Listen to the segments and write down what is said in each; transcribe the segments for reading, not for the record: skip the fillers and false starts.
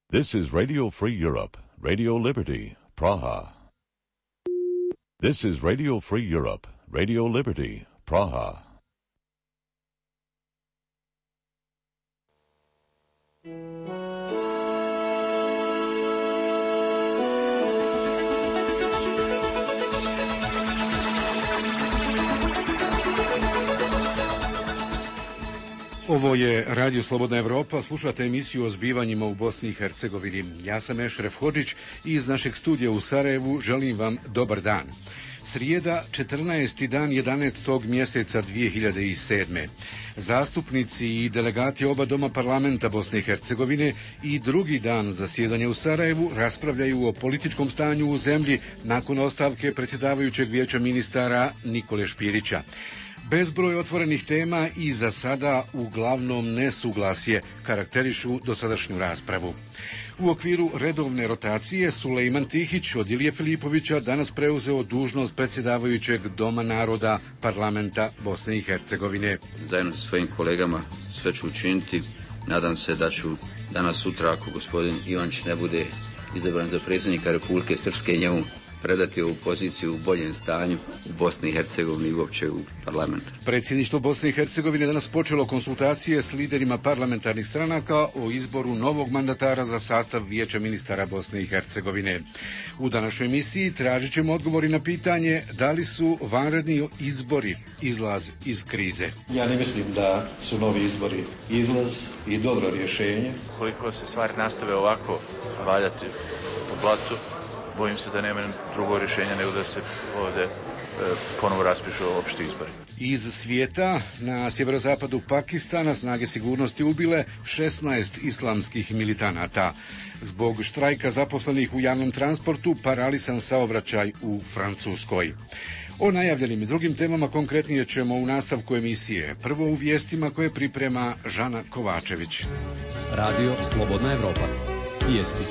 This is Radio Free Europe, Radio Liberty, Praha. This is Radio Free Europe, Radio Liberty, Praha. Ovo je Radio Slobodna Evropa, slušate emisiju o zbivanjima u Bosni i Hercegovini. Ja sam Ešref Hodžić i iz našeg studija u Sarajevu želim vam dobar dan. Srijeda, 14. dan 11. mjeseca 2007. Zastupnici i delegati oba doma parlamenta Bosne i Hercegovine i drugi dan zasjedanja u Sarajevu raspravljaju o političkom stanju u zemlji nakon ostavke predsjedavajućeg vijeća ministara Nikole Špirića. Bezbroj otvorenih tema i za sada uglavnom nesuglasje karakterišu dosadašnju raspravu. U okviru redovne rotacije Sulejman Tihić od Ilije Filipovića danas preuzeo dužnost predsjedavajućeg Doma naroda parlamenta Bosne i Hercegovine. Zajedno sa svojim kolegama sve ću učiniti. Nadam se da ću danas sutra, ako gospodin Ivančić ne bude izabran za predsjednika Republike Srpske, njemu predati ovu poziciju u boljem stanju u Bosni i Hercegovini i uopće u parlamentu. Predsjedništvo Bosne i Hercegovine danas počelo konsultacije s liderima parlamentarnih stranaka o izboru novog mandatara za sastav vijeća ministara Bosne i Hercegovine. U današnjoj emisiji tražit ćemo odgovori na pitanje da li su vanredni izbori izlaz iz krize. Ja ne mislim da su novi izbori izlaz i dobro rješenje. Koliko se stvari nastave ovako valjati po blatu, bojim se da nema drugo rješenja nego da se ovdje ponovo raspišu opšti izbori. Iz svijeta, na sjeverozapadu Pakistana snage sigurnosti ubile 16 islamskih militanata. Zbog štrajka zaposlenih u javnom transportu paralisan saobraćaj u Francuskoj. O najavljenim i drugim temama konkretnije ćemo u nastavku emisije. Prvo u vijestima koje priprema Žana Kovačević. Radio Slobodna Evropa. Vijesti.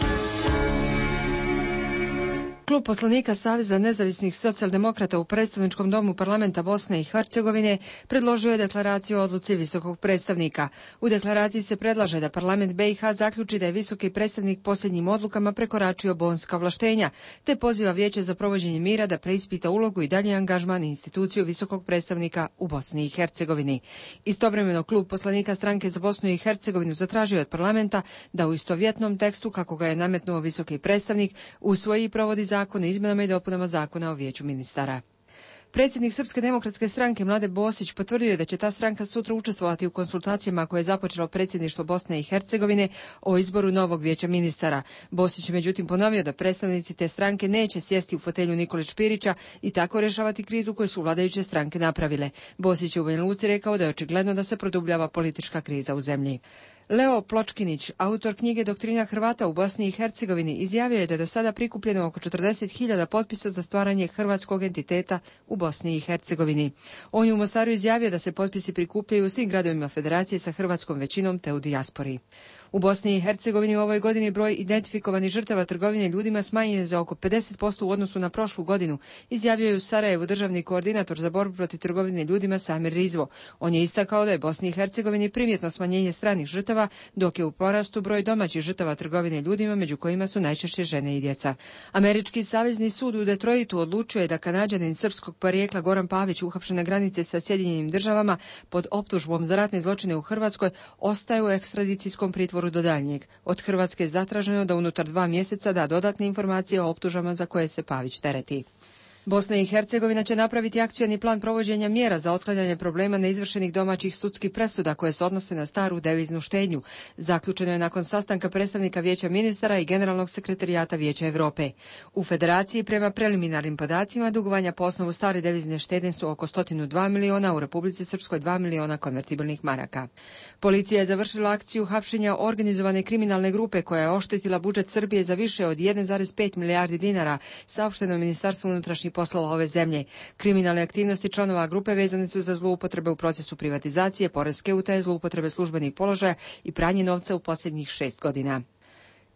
Klub poslanika Saveza nezavisnih socijaldemokrata u predstavničkom domu parlamenta Bosne i Hercegovine predložio je deklaraciju o odluci visokog predstavnika. U deklaraciji se predlaže da parlament BiH zaključi da je visoki predstavnik posljednjim odlukama prekoračio bonska ovlaštenja, te poziva Vijeće za provođenje mira da preispita ulogu i dalji angažman i instituciju visokog predstavnika u Bosni i Hercegovini. Istovremeno klub poslanika Stranke za Bosnu i Hercegovinu zatražio od parlamenta da u istovjetnom tekstu, kako ga je nametnuo visoki predstavnik, usvoji i provodi zakon o izmjenama i dopunama zakona o vijeću ministara. Predsjednik Srpske demokratske stranke Mlade Bosić potvrdio je da će ta stranka sutra učestvovati u konsultacijama koje je započelo predsjedništvo Bosne i Hercegovine o izboru novog vijeća ministara. Bosić je međutim ponovio da predstavnici te stranke neće sjesti u fotelju Nikole Špirića i tako rješavati krizu koju su vladajuće stranke napravile. Bosić je u Banja Luci rekao da je očigledno da se produbljava politička kriza u zemlji. Leo Pločkinić, autor knjige Doktrina Hrvata u Bosni i Hercegovini, izjavio je da je do sada prikupljeno oko 40.000 potpisa za stvaranje hrvatskog entiteta u Bosni i Hercegovini. On je u Mostaru izjavio da se potpisi prikupljaju u svim gradovima federacije sa hrvatskom većinom te u dijaspori. U Bosni i Hercegovini u ovoj godini broj identifikovanih žrtava trgovine ljudima smanjen je za oko 50% u odnosu na prošlu godinu, izjavio je u Sarajevu državni koordinator za borbu protiv trgovine ljudima Samir Rizvo. On je istakao da je Bosni i Hercegovini primjetno smanjenje stranih žrtava, dok je u porastu broj domaćih žrtava trgovine ljudima, među kojima su najčešće žene i djeca. Američki savezni sud u Detroitu odlučio je da Kanađanin srpskog porijekla Goran Pavić, uhapšen na granici sa Sjedinjenim Državama pod optužbom za ratne zločine u Hrvatskoj, ostaje u ekstradicijskom pritvoru do daljnjeg. Od Hrvatske je zatraženo da unutar 2 mjeseca da dodatne informacije o optužbama za koje se Pavić tereti. Bosna i Hercegovina će napraviti akcioni plan provođenja mjera za otklanjanje problema neizvršenih domaćih sudskih presuda koje se odnose na staru deviznu štednju. Zaključeno je nakon sastanka predstavnika Vijeća ministara i Generalnog sekretarijata Vijeća Europe. U Federaciji prema preliminarnim podacima dugovanja po osnovu stare devizne štednje su oko 102 miliona, u Republici Srpskoj 2 miliona konvertibilnih maraka. Policija je završila akciju hapšenja organizovane kriminalne grupe koja je oštetila budžet Srbije za više od 1,5 milijardi dinara, saopšteno je Ministarstvo unutrašnjih poslova ove zemlje. Kriminalne aktivnosti članova grupe vezane su za zloupotrebe u procesu privatizacije, poreske utaje, zloupotrebe službenih položaja i pranje novca u posljednjih 6 godina.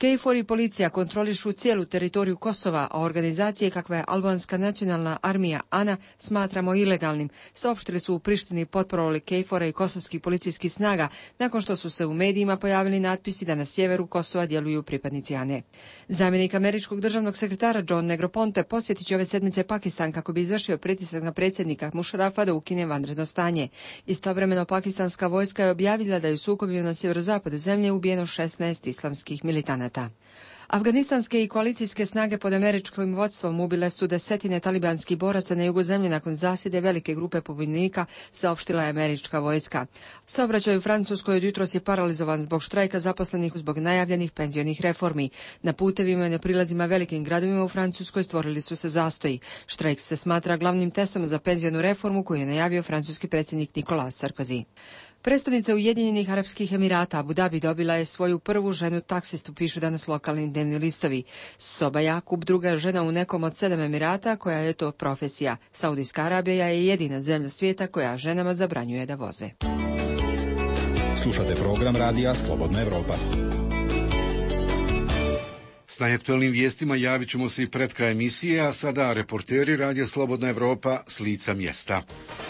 KFOR i policija kontrolišu cijelu teritoriju Kosova, a organizacije kakva je Albanska nacionalna armija ANA smatramo ilegalnim, saopštili su u Prištini potparoli KFOR-a i kosovskih policijskih snaga, nakon što su se u medijima pojavili natpisi da na sjeveru Kosova djeluju pripadnici ANE. Zamjenik američkog državnog sekretara John Negroponte posjetit će ove sedmice Pakistan kako bi izvršio pritisak na predsjednika Mušarafa da ukine vanredno stanje. Istovremeno pakistanska vojska je objavila da je u sukobima na sjeverozapadu zemlje ubijeno 16 islamskih militanata. Afganistanske i koalicijske snage pod američkim vodstvom ubile su desetine talibanskih boraca na jugu zemlje nakon zasjede velike grupe pobunjenika, saopštila je američka vojska. Saobraćaj u Francuskoj od jutros je paralizovan zbog štrajka zaposlenih zbog najavljenih penzionih reformi. Na putevima i na prilazima velikim gradovima u Francuskoj stvorili su se zastoji. Štrajk se smatra glavnim testom za penzionu reformu koju je najavio francuski predsjednik Nicolas Sarkozy. Predstavnica Ujedinjenih Arapskih Emirata Abu Dhabi dobila je svoju prvu ženu taksistu, pišu danas lokalni dnevni listovi. Soba Jakub, druga žena u nekom od 7 Emirata koja je to profesija. Saudijska Arabija je jedina zemlja svijeta koja ženama zabranjuje da voze. Slušate program radija Slobodna Evropa. S najaktualnim vijestima javit ćemo se i pred kraj emisije, a sada reporteri radija Slobodna Evropa s lica mjesta.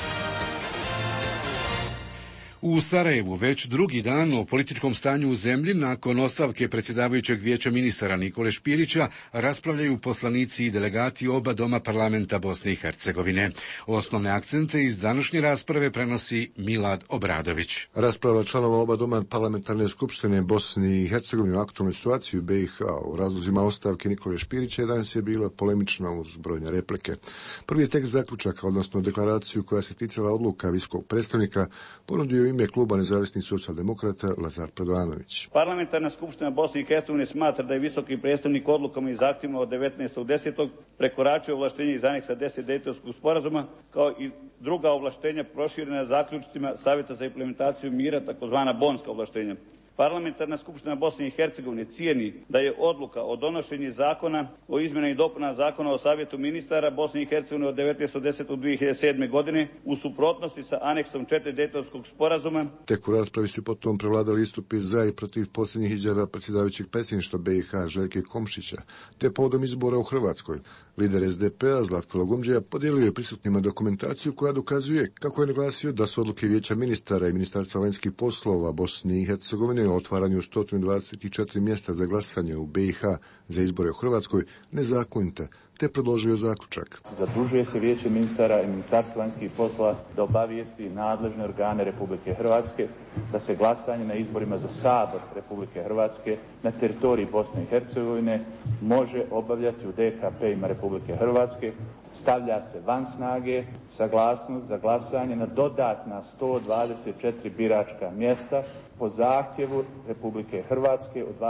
U Sarajevu već drugi dan o političkom stanju u zemlji nakon ostavke predsjedavajućeg vijeća ministara Nikole Špirića raspravljaju poslanici i delegati oba doma parlamenta Bosne i Hercegovine. Osnovne akcente iz današnje rasprave prenosi Milad Obradović. Rasprava članova oba doma parlamentarne skupštine Bosne i Hercegovine u aktualnoj situaciji u BiH o razlozima ostavke Nikole Špirića danas je bila polemična uz brojne replike. Prvi tekst zaključaka, odnosno deklaraciju koja se ticala odluka visokog predstavnika, ponudio ime kluba nezavisnih socijaldemokrata Lazar Predovanović. Parlamentarna skupština Bosne i Hercegovine smatra da je visoki predstavnik odlukama i zahtjevima od 19.10. prekoračio ovlaštenje iz aneksa 10 Dejtonskog sporazuma, kao i druga ovlaštenja proširena zaključcima Savjeta za implementaciju mira, takozvana bonska ovlaštenja. Parlamentarna skupština Bosne i Hercegovine cijeni da je odluka o donošenju zakona o izmjenama i dopunama zakona o Savjetu ministara Bosne i Hercegovine od 19.10.2007. godine u suprotnosti sa aneksom 4 Dejtonskog sporazuma. Tek u raspravi su potom prevladali istupi za i protiv posljednjih izjava predsjedavajućeg predsjedništva BiH Željke Komšića, te povodom izbora u Hrvatskoj. Lider SDP-a Zlatko Lagumdžija podijelio je prisutnima dokumentaciju koja dokazuje, kako je naglasio, da su odluke vijeća ministara i Ministarstva vanjskih poslova Bosne i Hercegovine o otvaranju 124 mjesta za glasanje u BiH za izbore u Hrvatskoj nezakonite, te predložio zaključak. Zadužuje se vijeće ministara i Ministarstvo vanjskih poslova da obavijesti nadležne organe Republike Hrvatske da se glasanje na izborima za Sabor Republike Hrvatske na teritoriji Bosne i Hercegovine može obavljati u DKP-ima Republike Hrvatske. Stavlja se van snage saglasnost za glasanje na dodatna 124 biračka mjesta po zahtjevu Republike Hrvatske od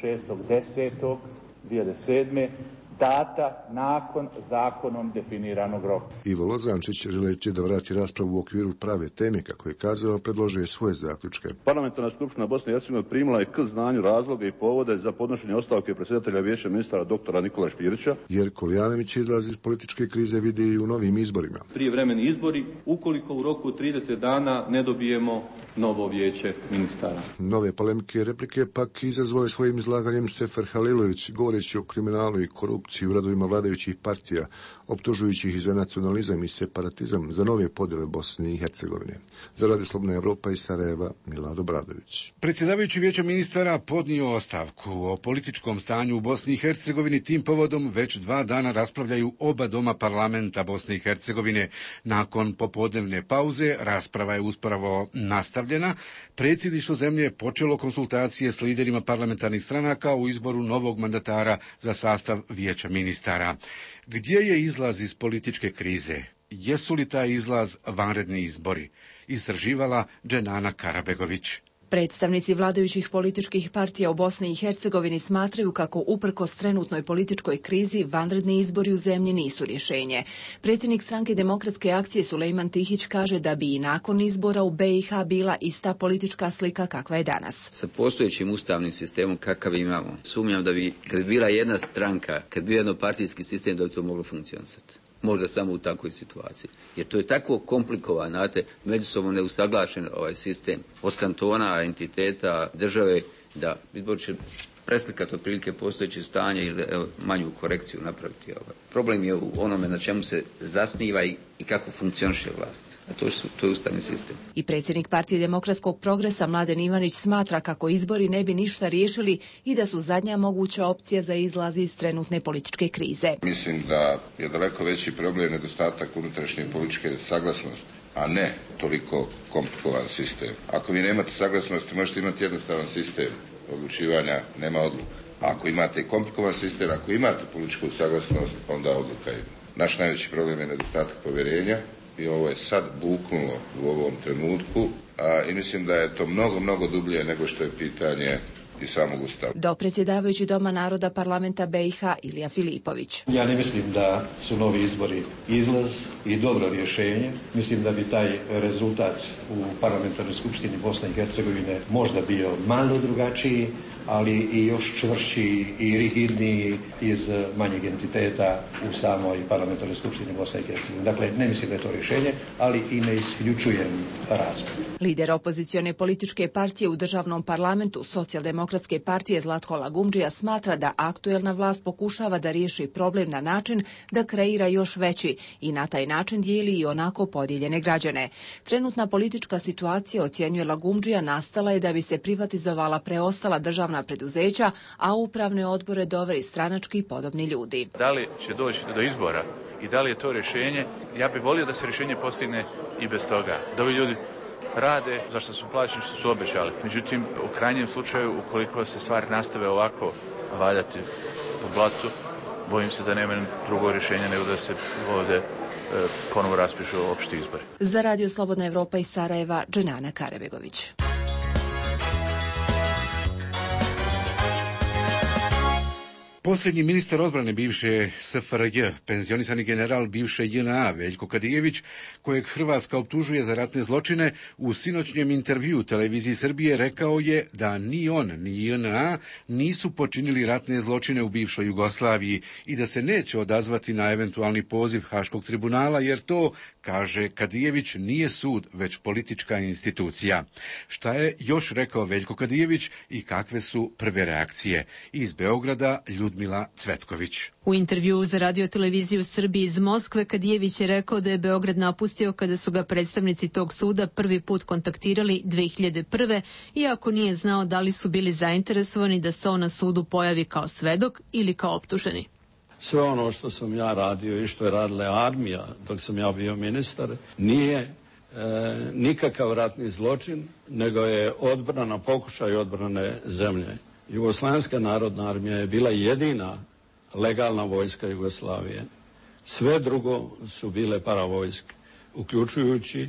26.10.2007. data nakon zakonom definiranog roka. Ivo Lozančić, želeći da vrati raspravu u okviru prave teme, kako je kazao, predložio je svoje zaključke. Parlamentarna skupština Bosne i Hercegovine primila je k znanju razloge i povode za podnošenje ostavke predsjedatelja vijeća ministara doktora Nikola Špirića. Jerko Lijanović izlazi iz političke krize vidi i u novim izborima. Prijevremeni izbori, ukoliko u roku 30 dana ne dobijemo novo vijeće ministara. Nove polemike i replike pak izazvao je svojim izlaganjem Sefer Halilović, govoreći o kriminalu i korupciji u radovima vladajućih partija, optužujući ih za nacionalizam i separatizam, za nove podjele Bosne i Hercegovine. Za Radio Slobodna Evropa iz Sarajeva, Milad Obradović. Predsjedavajući vijeća ministara podnio ostavku. O političkom stanju u Bosni i Hercegovini tim povodom već 2 dana raspravljaju oba doma parlamenta Bosne i Hercegovine. Nakon popodnevne pauze rasprava je upravo nastavljena. Predsjedništvo zemlje je počelo konsultacije s liderima parlamentarnih stranaka u izboru novog mandatara za sastav vijeća ministara. Gdje je izlaz iz političke krize? Jesu li taj izlaz vanredni izbori? Istraživala Dženana Karabegović. Predstavnici vladajućih političkih partija u Bosni i Hercegovini smatraju kako uprkos trenutnoj političkoj krizi vanredni izbori u zemlji nisu rješenje. Predsjednik stranke Demokratske akcije Sulejman Tihić kaže da bi i nakon izbora u BiH bila ista politička slika kakva je danas. Sa postojećim ustavnim sistemom kakav imamo, sumnjam da bi, kad bi bila jedna stranka, kad bi bio jednopartijski sistem, da bi to moglo funkcionisati. Možda samo u takvoj situaciji. Jer to je tako komplikovan, znate, međusobno neusaglašen ovaj sistem od kantona, entiteta, države, da izbor će preslikati otprilike postojeće stanje ili manju korekciju napraviti. Problem je u onome na čemu se zasniva i kako funkcioniše vlast. A to je ustavni sistem. I predsjednik Partije demokratskog progresa Mladen Ivanić smatra kako izbori ne bi ništa riješili i da su zadnja moguća opcija za izlaz iz trenutne političke krize. Mislim da je daleko veći problem nedostatak unutrašnje političke saglasnosti, a ne toliko komplikovan sistem. Ako vi nemate saglasnosti, možete imati jednostavan sistem odlučivanja, nema odluka. Ako imate komplikovan sistem, ako imate političku saglasnost, onda odluka ide. Naš najveći problem je nedostatak povjerenja i ovo je sad buknulo u ovom trenutku i mislim da je to mnogo dublje nego što je pitanje i samog Ustava. Dopredsjedavajući Doma naroda parlamenta BiH Ilija Filipović. Ja ne mislim da su novi izbori izlaz i dobro rješenje. Mislim da bi taj rezultat u parlamentarnoj skupštini Bosne i Hercegovine možda bio malo drugačiji, ali i još čvršći i rigidniji iz manjeg entiteta u samoj parlamentarnoj skupštini Bosne i Hercegovine. Dakle, ne mislim da je to rješenje, ali i ne isključujem razvoj. Lider opozicione političke partije u državnom parlamentu Socijaldemokratske partije Zlatko Lagumdžija smatra da aktuelna vlast pokušava da riješi problem na način da kreira još veći i na taj način dijeli i onako podijeljene građane. Trenutna politička situacija, ocjenjuje Lagumdžija, nastala je da bi se privatizovala preostala državna preduzeća, a upravne odbore doveli stranački i podobni ljudi. Da li će doći do izbora i da li je to rješenje? Ja bih volio da se rješenje postigne i bez toga. Da ovi ljudi rade za što su plaćeni, što su obećali. Međutim, u krajnjem slučaju, ukoliko se stvari nastave ovako valjati po blatu, bojim se da nema drugo rješenja nego da se ovdje ponovo raspišu opšti izbori. Za Radio Slobodna Evropa iz Sarajeva, Dženana Karabegović. Posljednji ministar odbrane bivše SFRJ, penzionisani general bivše JNA Veljko Kadijević, kojeg Hrvatska optužuje za ratne zločine, u sinoćnjem intervjuu televiziji Srbije rekao je da ni on ni JNA nisu počinili ratne zločine u bivšoj Jugoslaviji i da se neće odazvati na eventualni poziv Haškog tribunala, jer to, kaže Kadijević, nije sud, već politička institucija. Šta je još rekao Veljko Kadijević i kakve su prve reakcije? Iz Beograda Ljudmila Cvetković. U intervjuu za Radio-televiziju Srbije iz Moskve Kadijević je rekao da je Beograd napustio kada su ga predstavnici tog suda prvi put kontaktirali 2001. iako nije znao da li su bili zainteresovani da se on na sudu pojavi kao svedok ili kao optuženi. Sve ono što sam ja radio i što je radila armija dok sam ja bio ministar nije nikakav ratni zločin, nego je odbrana, pokušaj odbrane zemlje. Jugoslavenska narodna armija je bila jedina legalna vojska Jugoslavije. Sve drugo su bile paravojske, uključujući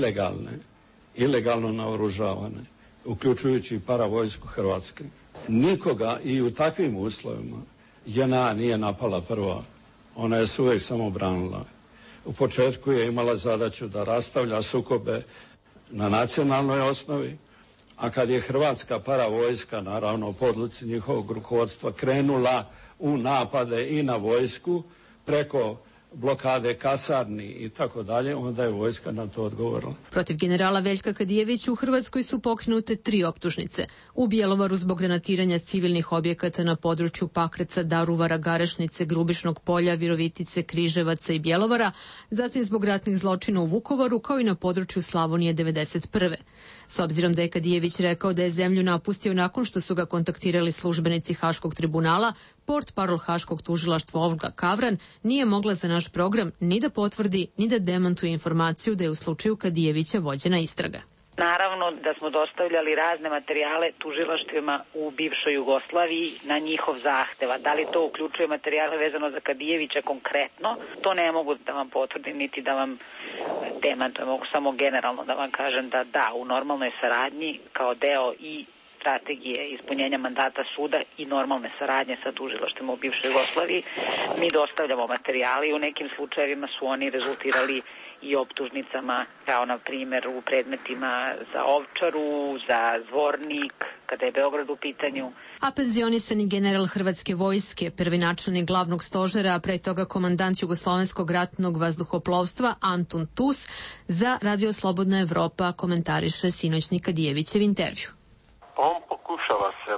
ilegalno naoružavane, uključujući paravojsku Hrvatske. Nikoga i u takvim uslovima JNA nije napala prva. Ona je se uvijek samo branila. U početku je imala zadaću da rastavlja sukobe na nacionalnoj osnovi, a kad je Hrvatska paravojska, naravno po odluci njihovog rukovodstva, krenula u napade i na vojsku preko blokade kasarni i tako dalje, onda je vojska na to odgovorila. Protiv generala Veljka Kadijevića u Hrvatskoj su pokrenute 3 optužnice. U Bjelovaru zbog granatiranja civilnih objekata na području Pakraca, Daruvara, Garešnice, Grubišnog polja, Virovitice, Križevaca i Bjelovara, zatim zbog ratnih zločina u Vukovaru, kao i na području Slavonije 1991. S obzirom da je Kadijević rekao da je zemlju napustio nakon što su ga kontaktirali službenici Haškog tribunala, portparol Haškog tužilaštva Olga Kavran nije mogla za naš program ni da potvrdi, ni da demantuje informaciju da je u slučaju Kadijevića vođena istraga. Naravno da smo dostavljali razne materijale tužilaštvima u bivšoj Jugoslaviji na njihov zahteva. Da li to uključuje materijale vezano za Kadijevića konkretno, to ne mogu da vam potvrdim niti da vam demantujem. Mogu samo generalno da vam kažem da u normalnoj saradnji kao deo i strategije ispunjenja mandata suda i normalne saradnje sa tužilaštvima u bivšoj Jugoslaviji mi dostavljamo materijali i u nekim slučajevima su oni rezultirali i optužnicama, kao na primjer u predmetima za Ovčaru, za Zvornik, kada je Beograd u pitanju. A penzionisani general Hrvatske vojske, prvi načelnik glavnog stožera, a pre toga komandant Jugoslovenskog ratnog vazduhoplovstva Antun Tus, za Radio Slobodna Evropa komentariše sinoćni Kadijevićev intervju. On pokušava sebe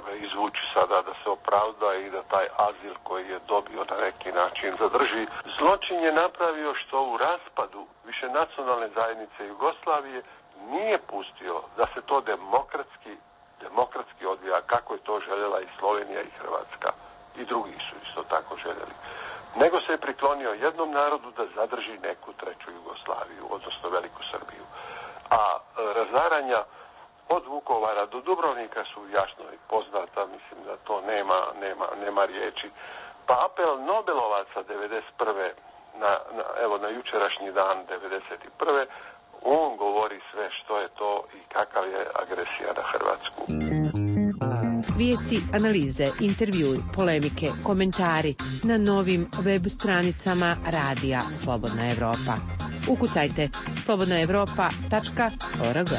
izvući sada da se opravda i da taj azil koji je dobio na neki način zadrži. Zločin je napravio što u raspadu višenacionalne zajednice Jugoslavije nije pustio da se to demokratski odvija kako je to željela i Slovenija i Hrvatska i drugi su isto tako željeli. Nego se je priklonio jednom narodu da zadrži neku treću Jugoslaviju, odnosno Veliku Srbiju. A razaranja od Vukovara do Dubrovnika su jasno i poznata, mislim da to nema riječi. Pa apel Nobelovaca 1991. na jučerašnji dan 1991. on govori sve što je to i kakav je agresija na Hrvatsku. Vijesti, analize, intervjui, polemike, komentari na novim web stranicama Radija Slobodna Evropa. Ukucajte slobodnaevropa.org.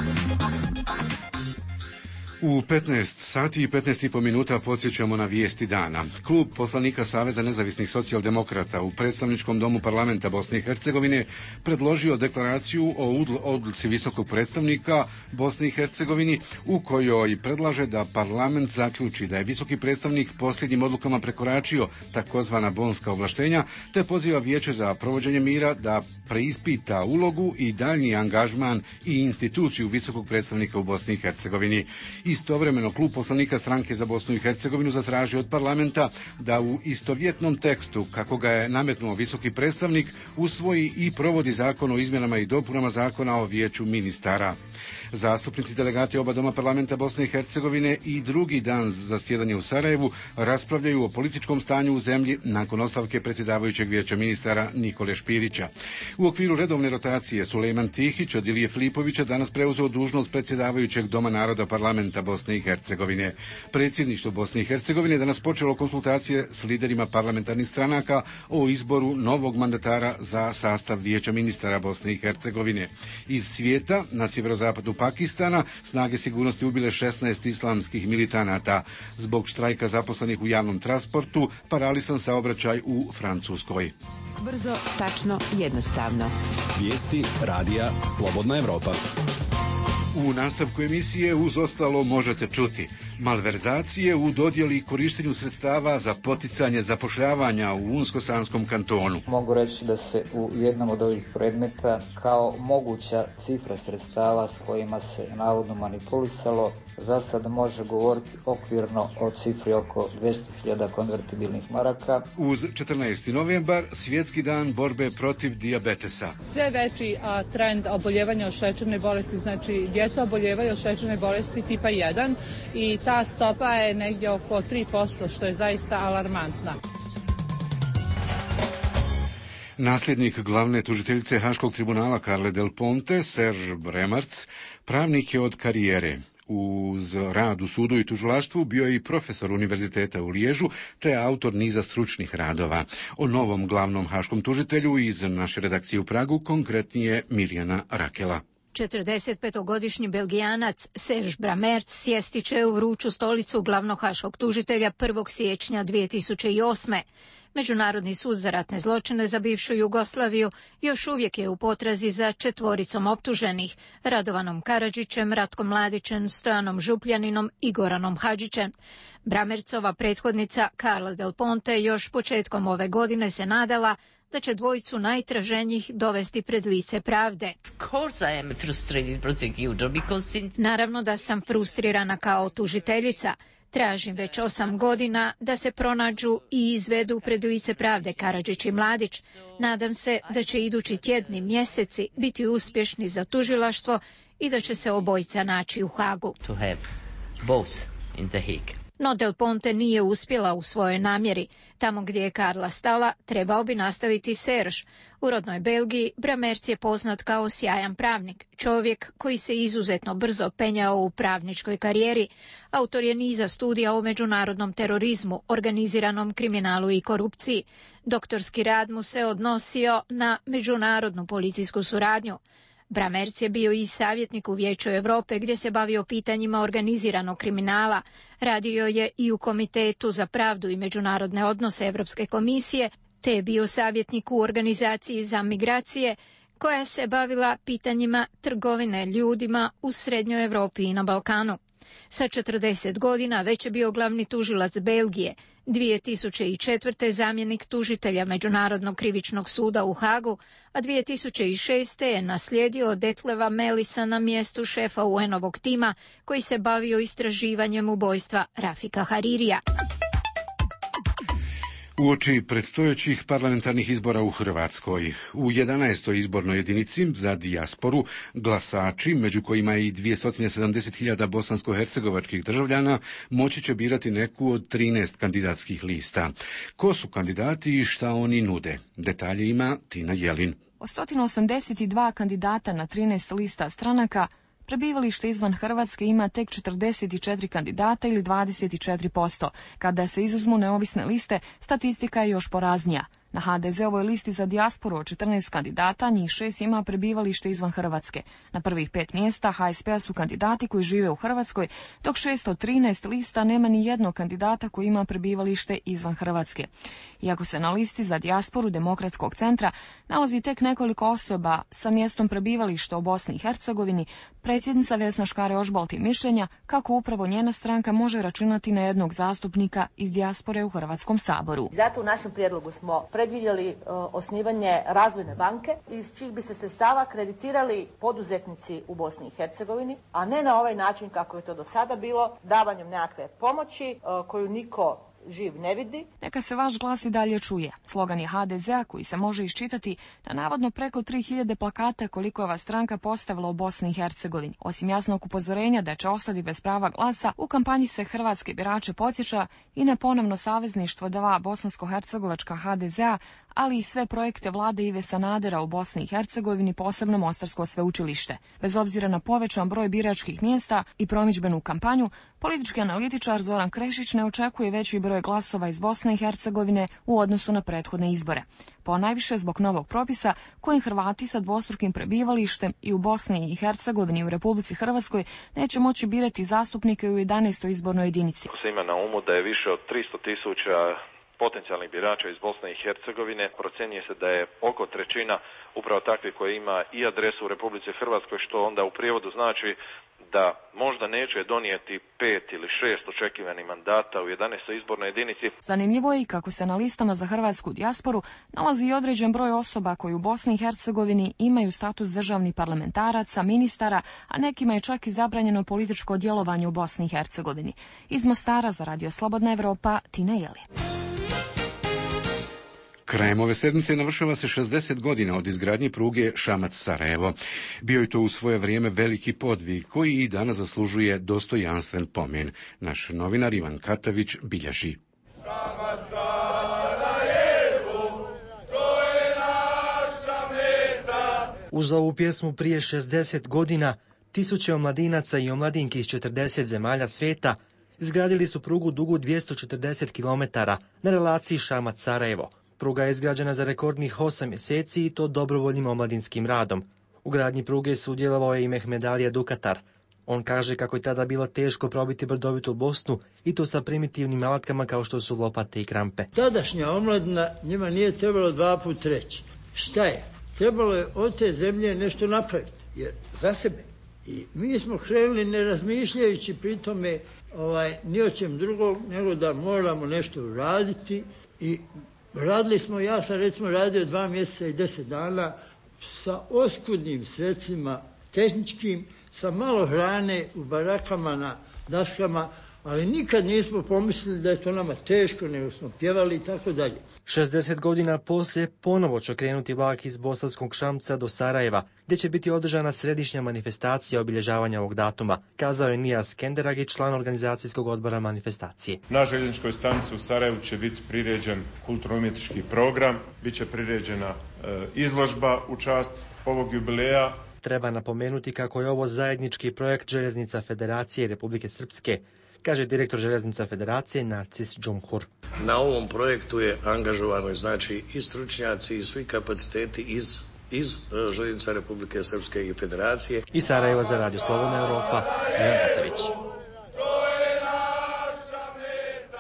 U 15 sati i 15,5 minuta podsjećamo na vijesti dana. Klub poslanika Saveza nezavisnih socijaldemokrata u predstavničkom domu parlamenta Bosne i Hercegovine predložio deklaraciju o odluci visokog predstavnika Bosne i Hercegovini u kojoj predlaže da parlament zaključi da je visoki predstavnik posljednjim odlukama prekoračio takozvana bonska ovlaštenja, te poziva Vijeće za provođenje mira da preispita ulogu i daljnji angažman i instituciju visokog predstavnika u Bosni i Hercegovini. Istovremeno, klub poslanika Stranke za Bosnu i Hercegovinu zatražio od parlamenta da u istovjetnom tekstu, kako ga je nametnuo visoki predstavnik, usvoji i provodi zakon o izmjenama i dopunama zakona o vijeću ministara. Zastupnici delegati oba doma parlamenta Bosne i Hercegovine i drugi dan zasjedanja u Sarajevu raspravljaju o političkom stanju u zemlji nakon ostavke predsjedavajućeg vijeća ministara Nikole Špirića. U okviru redovne rotacije Sulejman Tihić od Ilije Filipovića danas preuzeo dužnost predsjedavajućeg Doma naroda parlamenta Bosne i Hercegovine. Predsjedništvo Bosne i Hercegovine danas počelo konsultacije s liderima parlamentarnih stranaka o izboru novog mandatara za sastav vijeća ministara Bosne i Hercegovine. Iz svijeta, na sjeverozapadu Pakistana, snage sigurnosti ubile 16 islamskih militanata. Zbog štrajka zaposlenih u javnom transportu paralisan saobraćaj u Francuskoj. Brzo, tačno, jednostavno. Vijesti Radija Slobodna Evropa. U nastavku emisije uz ostalo možete čuti malverzacije u dodjeli i korištenju sredstava za poticanje zapošljavanja u Unsko-Sanskom kantonu. Mogu reći da se u jednom od ovih predmeta kao moguća cifra sredstava s kojima se navodno manipulisalo za sad može govoriti okvirno o cifri oko 200.000 konvertibilnih maraka. Uz 14. novembar, svjetski dan borbe protiv dijabetesa. Sve veći trend oboljevanja od šećerne bolesti, znači djeca oboljevaju od šećerne bolesti tipa 1 i ta stopa je negdje oko 3%, što je zaista alarmantna. Nasljednik glavne tužiteljice Haškog tribunala Carle Del Ponte, Serge Bremarc, pravnik je od karijere. Uz rad u sudu i tužilaštvu bio je i profesor univerziteta u Liježu, te autor niza stručnih radova. O novom glavnom haškom tužitelju iz naše redakcije u Pragu konkretnije Mirjana Rakela. 45-godišnji Belgijanac Serge Bremarc sjesti će u vruću stolicu glavnog haškog tužitelja 1. siječnja 2008. Međunarodni sud za ratne zločine za bivšu Jugoslaviju još uvijek je u potrazi za 4 optuženih: Radovanom Karadžićem, Ratkom Mladićem, Stojanom Župljaninom i Goranom Hadžićem. Bremarcova prethodnica Carla Del Ponte još početkom ove godine se nadala da će dvojicu najtraženijih dovesti pred lice pravde. Naravno da sam frustrirana kao tužiteljica. Tražim već 8 godina da se pronađu i izvedu pred lice pravde Karadžić i Mladić. Nadam se da će idući tjedni, mjeseci biti uspješni za tužilaštvo i da će se obojica naći u Hagu. No Del Ponte nije uspjela u svojoj namjeri. Tamo gdje je Carla stala, trebao bi nastaviti Serge. U rodnoj Belgiji Bremarc je poznat kao sjajan pravnik, čovjek koji se izuzetno brzo penjao u pravničkoj karijeri. Autor je niza studija o međunarodnom terorizmu, organiziranom kriminalu i korupciji. Doktorski rad mu se odnosio na međunarodnu policijsku suradnju. Bremarc je bio i savjetnik u Vijeću Europe gdje se bavio pitanjima organiziranog kriminala. Radio je i u Komitetu za pravdu i međunarodne odnose Europske komisije, te je bio savjetnik u organizaciji za migracije koja se bavila pitanjima trgovine ljudima u Srednjoj Europi i na Balkanu. Sa 40 godina već je bio glavni tužilac Belgije, 2004. zamjenik tužitelja Međunarodnog krivičnog suda u Hagu, a 2006. je naslijedio Detleva Melisa na mjestu šefa UN-ovog tima koji se bavio istraživanjem ubojstva Rafika Haririja. Uoči predstojećih parlamentarnih izbora u Hrvatskoj, u 11. izbornoj jedinici za dijasporu glasači, među kojima i 270.000 bosansko-hercegovačkih državljana, moći će birati neku od 13 kandidatskih lista. Ko su kandidati i šta oni nude? Detalje ima Tina Jelin. Od 182 kandidata na 13 lista stranaka, prebivalište izvan Hrvatske ima tek 44 kandidata ili 24%. Kada se izuzmu neovisne liste, statistika je još poraznija. Na HDZ-ovoj listi za dijasporu od 14 kandidata, njih 6 ima prebivalište izvan Hrvatske. Na prvih 5 mjesta HSP-a su kandidati koji žive u Hrvatskoj, dok 613 lista nema ni jednog kandidata koji ima prebivalište izvan Hrvatske. Iako se na listi za dijasporu Demokratskog centra nalazi tek nekoliko osoba sa mjestom prebivališta u Bosni i Hercegovini, predsjednica Vesna Škare-Ožbolt je mišljenja kako upravo njena stranka može računati na jednog zastupnika iz dijaspore u Hrvatskom saboru. Zato u našem prijedlogu smo predvidjeli osnivanje razvojne banke iz čijih bi se sredstava kreditirali poduzetnici u Bosni i Hercegovini, a ne na ovaj način kako je to do sada bilo, davanjem nekakve pomoći koju niko živ ne vidi. Neka se vaš glas i dalje čuje. Slogan je HDZ-a koji se može iščitati na navodno preko 3000 plakata koliko je ova stranka postavila u Bosni i Hercegovini. Osim jasnog upozorenja da će ostati bez prava glasa, u kampanji se hrvatske birače podsjeća i na ponovno savezništvo dva bosansko-hercegovačka HDZ-a, ali i sve projekte vlade Ive Sanadera u Bosni i Hercegovini, posebno Mostarsko sveučilište. Bez obzira na povećan broj biračkih mjesta i promidžbenu kampanju, politički analitičar Zoran Krešić ne očekuje veći broj glasova iz Bosne i Hercegovine u odnosu na prethodne izbore. Ponajviše zbog novog propisa kojim Hrvati sa dvostrukim prebivalištem i u Bosni i Hercegovini i u Republici Hrvatskoj neće moći birati zastupnike u 11. izbornoj jedinici. Se ima na umu da je više od 300.000 potencijalnih birača iz Bosne i Hercegovine, procjenjuje se da je oko trećina upravo takvih koji ima i adresu u Republici Hrvatskoj, što onda u prijevodu znači da možda neće donijeti 5 ili 6 očekivanih mandata u 11. izbornoj jedinici. Zanimljivo je i kako se na listama za hrvatsku dijasporu nalazi i određen broj osoba koji u Bosni i Hercegovini imaju status državnih parlamentaraca, ministara, a nekima je čak i zabranjeno političko djelovanje u Bosni i Hercegovini. Iz Mostara za Radio Slobodna Evropa, Tina Jelin. Krajem ove sedmice navršava se 60 godina od izgradnje pruge Šamac-Sarajevo. Bio je to u svoje vrijeme veliki podvig koji i danas zaslužuje dostojanstven pomen. Naš novinar Ivan Katavić bilježi. Uz ovu pjesmu prije 60 godina tisuće omladinaca i omladinki iz 40 zemalja svijeta izgradili su prugu dugu 240 km na relaciji Šamac-Sarajevo. Pruga je izgrađena za rekordnih 8 mjeseci i to dobrovoljnim omladinskim radom. U gradnji pruge sudjelovao je i Mehmed Alija Dukatar. On kaže kako je tada bilo teško probiti brdovitu Bosnu i to sa primitivnim alatkama kao što su lopate i krampe. Tadašnja omladina njima nije trebalo 2 puta reći. Šta je? Trebalo je od te zemlje nešto napraviti, jer za sebe. I mi smo krenuli ne razmišljajući pri tome ni o čem drugog, nego da moramo nešto uraditi i radili smo, ja sam recimo radio 2 mjeseca i 10 dana sa oskudnim sredstvima tehničkim, sa malo hrane u barakama na daškama, ali nikad nismo pomislili da je to nama teško, nego smo pjevali i tako dalje. 60 godina poslije ponovo će krenuti vlak iz Bosanskog Šamca do Sarajeva, gdje će biti održana središnja manifestacija obilježavanja ovog datuma, kazao je Nijas Kenderagić, član organizacijskog odbora manifestacije. Na željezničkoj stanici u Sarajevu će biti priređen kulturno-umjetnički program, bit će priređena izložba u čast ovog jubileja. Treba napomenuti kako je ovo zajednički projekt Željeznica Federacije Republike Srpske, kaže direktor Željeznica Federacije Narcis Džumhur. Na ovom projektu je angažovano znači i stručnjaci i svi kapaciteti iz Željeznica Republike Srpske i Federacije. Iz Sarajeva za Radio Slobodna Evropa, Ivan Katavić.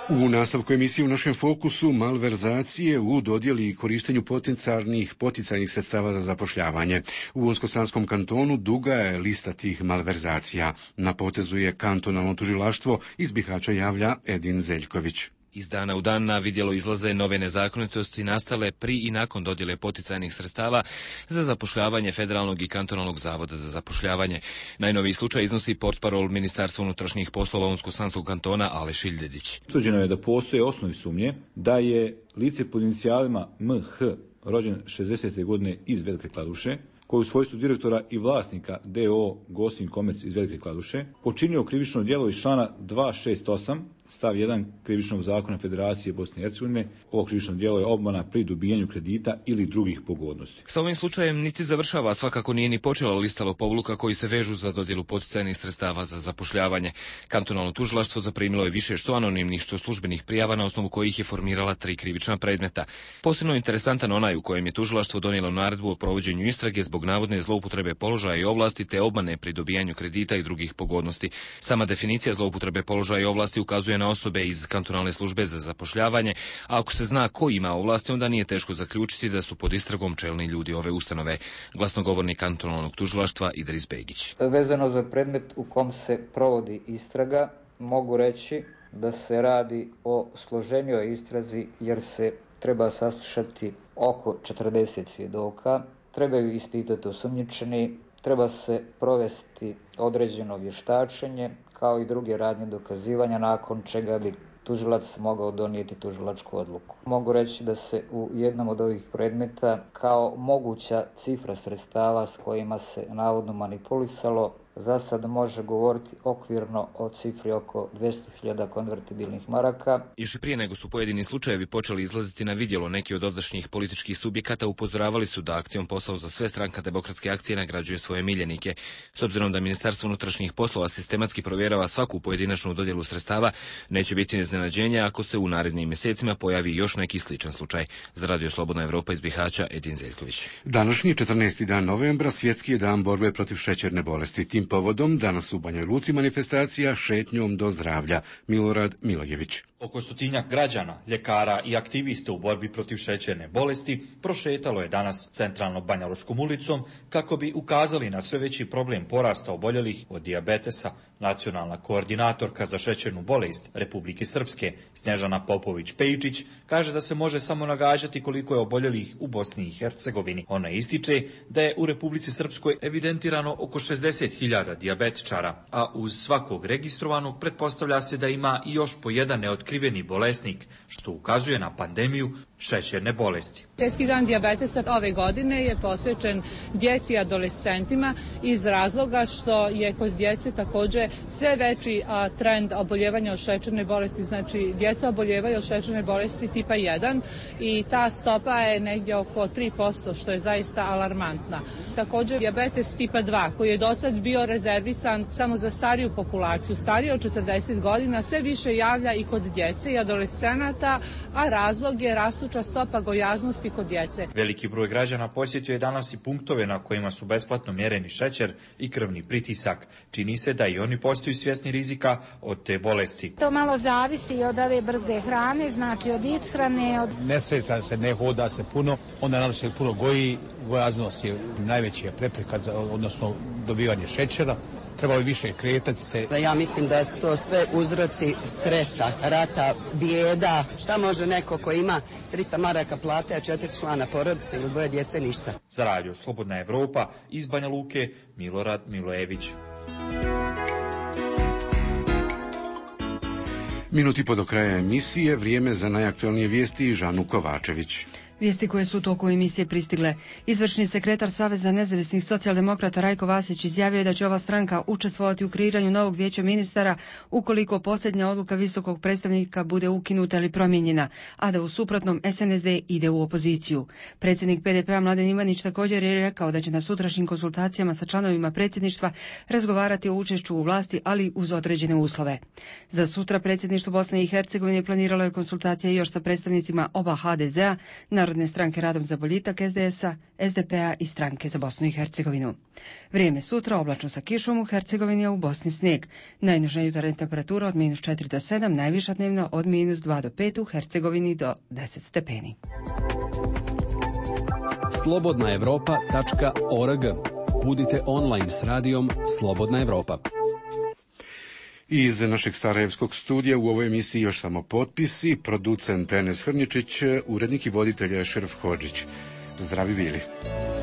U nastavku emisije u našem fokusu malverzacije u dodjeli i korištenju poticajnih sredstava za zapošljavanje. U Unsko-Sanskom kantonu duga je lista tih malverzacija. Na potezu je kantonalno tužilaštvo, iz Bihaća javlja Edin Zeljković. Iz dana u dan na vidjelo izlaze nove nezakonitosti nastale pri i nakon dodjele poticajnih sredstava za zapošljavanje Federalnog i kantonalnog zavoda za zapošljavanje. Najnoviji slučaj iznosi portparol Ministarstva unutrašnjih poslova Unsko-Sanskog kantona Ale Šiljedić. Utvrđeno je da postoje osnovne sumnje da je lice pod inicijalima MH rođen 60. godine iz Velike Kladuše, koji u svojstvu direktora i vlasnika DO Gosin Komerc iz Velike Kladuše počinio krivično djelo iz člana 268 stav 1 krivičnog zakona Federacije Bosne i Hercegovine. Ovo krivično djelo je obmana pri dobijanju kredita ili drugih pogodnosti. Sa ovim slučajem niti završava, svakako nije ni počela lista lopovluka koji se vežu za dodjelu poticajnih sredstava za zapošljavanje. Kantonalno tužilaštvo zaprimilo je više što anonimnih, što službenih prijava na osnovu kojih je formirala 3 krivična predmeta. Posebno interesantan onaj u kojem je tužilaštvo donijelo naredbu o provođenju istrage zbog navodne zloupotrebe položaja i ovlasti te obmane pri dobijanju kredita i drugih pogodnosti. Sama definicija zloupotrebe položaja i ovlasti ukazuje na osobe iz kantonalne službe za zapošljavanje, a ako se zna ko ima ovlasti, onda nije teško zaključiti da su pod istragom čelni ljudi ove ustanove. Glasnogovornik kantonalnog tužilaštva Idris Begić. Vezano za predmet u kom se provodi istraga, mogu reći da se radi o složenijoj istrazi jer se treba saslušati oko 40 svjedoka, trebaju ispitati osumnjičeni, treba se provesti određeno vještačenje, kao i druge radnje dokazivanja, nakon čega bi tužilac mogao donijeti tužilačku odluku. Mogu reći da se u jednom od ovih predmeta kao moguća cifra sredstava s kojima se navodno manipulisalo za sad može govoriti okvirno o cifri oko 200.000 konvertibilnih maraka. Još i prije nego su pojedini slučajevi počeli izlaziti na vidjelo, neki od ovdašnjih političkih subjekata upozoravali su da akcijom Posao za sve Stranka demokratske akcije nagrađuje svoje miljenike. S obzirom da Ministarstvo unutrašnjih poslova sistematski provjerava svaku pojedinačnu dodjelu sredstava, neće biti iznenađenja ako se u narednim mjesecima pojavi još neki sličan slučaj. Za Radio Slobodna Evropa iz Bihaća, Edin Zeljković. Današnji 14. dan novembra svjetski je dan borbe protiv šećerne bolesti. Tim povodom danas u Banjoj Luci manifestacija šetnjom do zdravlja. Milorad Milojević. Oko 100-tinjak građana, ljekara i aktivista u borbi protiv šećerne bolesti prošetalo je danas centralnom Banjalučkom ulicom kako bi ukazali na sve veći problem porasta oboljelih od dijabetesa. Nacionalna koordinatorka za šećernu bolest Republike Srpske, Snježana Popović-Pejčić, kaže da se može samo nagađati koliko je oboljelih u Bosni i Hercegovini. Ona ističe da je u Republici Srpskoj evidentirano oko 60.000 dijabetičara, a uz svakog registrovanog pretpostavlja se da ima i još po jedan neotkriveni bolesnik, što ukazuje na pandemiju šećerne bolesti. Svjetski dan dijabetesa ove godine je posvećen djeci i adolescentima iz razloga što je kod djece također sve veći trend oboljevanja od šećerne bolesti, znači djeca oboljevaju od šećerne bolesti tipa 1 i ta stopa je negdje oko 3%, što je zaista alarmantna. Također dijabetes tipa 2 koji je dosad bio rezervisan samo za stariju populaciju, starije od 40 godina, sve više javlja i kod djece i adolescenata, a razlog je rastuća stopa gojaznosti kod djece. Veliki broj građana posjetio je danas i punktove na kojima su besplatno mjereni šećer i krvni pritisak. Čini se da i oni postaju svjesni rizika od te bolesti. To malo zavisi od ove brze hrane, znači od ishrane. Ne sreća se, ne hoda se puno, onda nam se puno goji, gojaznost je najveća prepreka odnosno dobivanje šećera. Trebalo više kretati se. Ja mislim da su to sve uzroci stresa, rata, bijeda. Šta može neko ko ima 300 maraka plate, a 4 člana porodice ili 2 djece ništa? Za Radio Slobodna Evropa iz Banja Luke, Milorad Milojević. Minuti po do kraja emisije, vrijeme za najaktualnije vijesti Žanu Kovačević. Vijesti koje su u toku emisije pristigle. Izvršni sekretar Saveza nezavisnih socijaldemokrata Rajko Vasić izjavio je da će ova stranka učestvovati u kreiranju novog vijeća ministara ukoliko posljednja odluka visokog predstavnika bude ukinuta ili promijenjena, a da u suprotnom SNSD ide u opoziciju. Predsjednik PDP-a Mladen Ivanić također je rekao da će na sutrašnjim konsultacijama sa članovima predsjedništva razgovarati o učešću u vlasti, ali uz određene uslove. Za sutra predsjedništvo Bosne i Hercegovine planiralo je konsultacije još sa predstavnicima oba HDZ-a, Narodne stranke Radom za boljitak, SDS-a, SDP-a i Stranke za Bosnu i Hercegovinu. Vrijeme sutra oblačno sa kišom u Hercegovini, a u Bosni snijeg. Najniža jutarnja temperatura od -4 do 7, najviša dnevna od -2 do 5, u Hercegovini do 10 stepeni. slobodnaevropa.org. Budite online s radijom Slobodna Evropa. Iz našeg sarajevskog studija u ovoj emisiji još samo potpisi, producent Enes Hrnjičić, urednik i voditelj Šeref Hodžić. Zdravi bili.